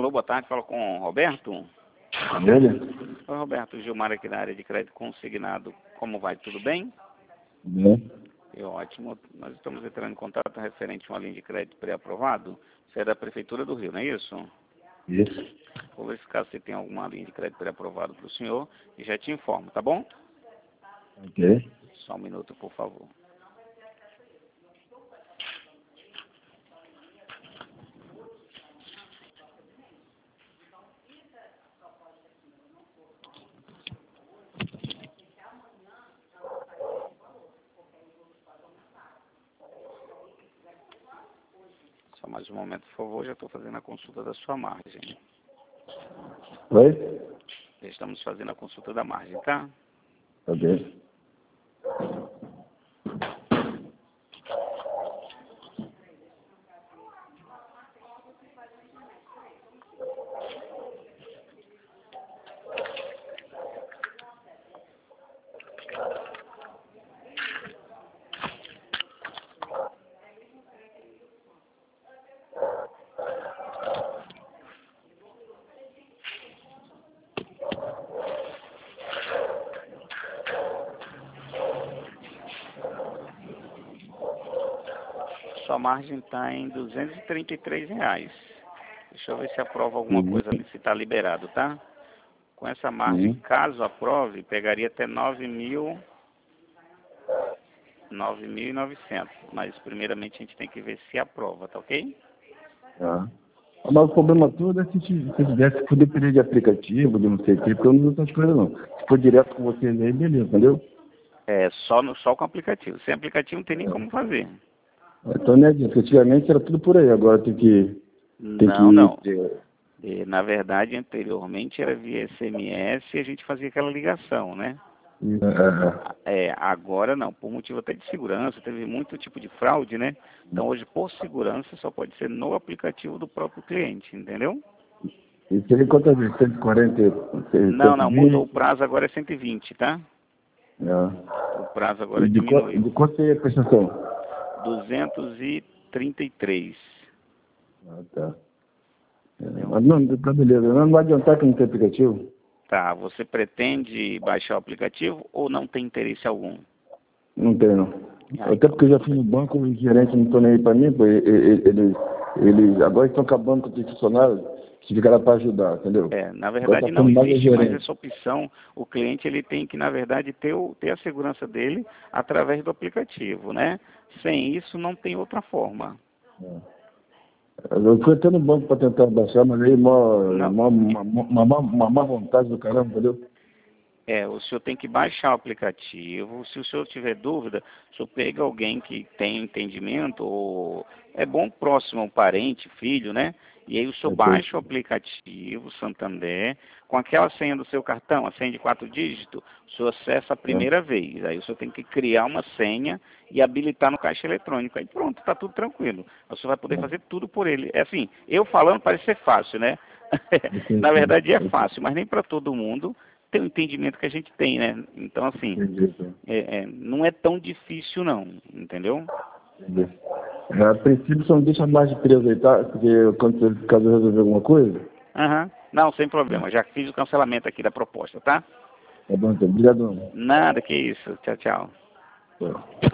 Alô, boa tarde, falo com o Roberto. Ele? Oi, Roberto, Gilmar aqui da área de crédito consignado. Como vai? Tudo bem? Bem. Ótimo. Nós estamos entrando em contato referente a uma linha de crédito pré-aprovado. Você é da Prefeitura do Rio, não é isso? Isso. Vou verificar se tem alguma linha de crédito pré-aprovado para o senhor e já te informo, tá bom? Ok. Só um minuto, por favor. Só mais um momento, por favor. Já estou fazendo a consulta da sua margem. Oi? Já estamos fazendo a consulta da margem, tá? Ok. Sua margem está em R$ 233. Deixa eu ver se aprova alguma coisa ali, se está liberado, tá? Com essa margem, caso aprove, pegaria até 9.900. Mas primeiramente a gente tem que ver se aprova, tá ok? Tá. Mas o problema todo é se tivesse que depender de aplicativo, de não sei o quê, porque eu não uso essas coisas não. Se for direto com vocês aí, beleza, entendeu? É, só com aplicativo. Sem aplicativo não tem nem como fazer. Então, né, efetivamente era tudo por aí, agora tem que... Não. Na verdade, anteriormente era via SMS e a gente fazia aquela ligação, né? Agora não, por motivo até de segurança, teve muito tipo de fraude, né? Então hoje, por segurança, só pode ser no aplicativo do próprio cliente, entendeu? E seria quantas vezes? 140? Não, mudou. O prazo agora é 120, tá? O prazo agora diminuiu. De quanto seria a prestação? 233. Ah, tá. Mas não, tá beleza. Não vai adiantar que não tem aplicativo? Tá, você pretende baixar o aplicativo ou não tem interesse algum? Não tem, não. Até Então, porque eu já fui no banco, o gerente não estou nem aí para mim, pô, eles agora estão acabando com os funcionários que ficaram para ajudar, entendeu? na Agora verdade tá não ficando mais existe mais gerente. essa opção. O cliente ele tem que, na verdade, ter a segurança dele através do aplicativo, né? Sem isso não tem outra forma. Eu fui até no banco para tentar baixar, mas aí Não. uma má vontade do caramba, entendeu? O senhor tem que baixar o aplicativo. Se o senhor tiver dúvida, o senhor pega alguém que tem entendimento, ou é bom próximo, um parente, filho, né? E aí o senhor baixa o aplicativo Santander, com aquela senha do seu cartão, a senha de 4 dígitos, o senhor acessa a primeira vez. Aí o senhor tem que criar uma senha e habilitar no caixa eletrônico. Aí pronto, está tudo tranquilo. O senhor vai poder fazer tudo por ele. É assim, eu falando parece ser fácil, né? Na verdade é fácil, mas nem para todo mundo tem o entendimento que a gente tem, né? Então, assim, não é tão difícil não, entendeu? A princípio só não deixa mais de preso aí, tá? Porque caso eu resolver alguma coisa... Não, sem problema. Já fiz o cancelamento aqui da proposta, tá? Tá bom, então. Obrigado. Nada, que isso. Tchau, tchau.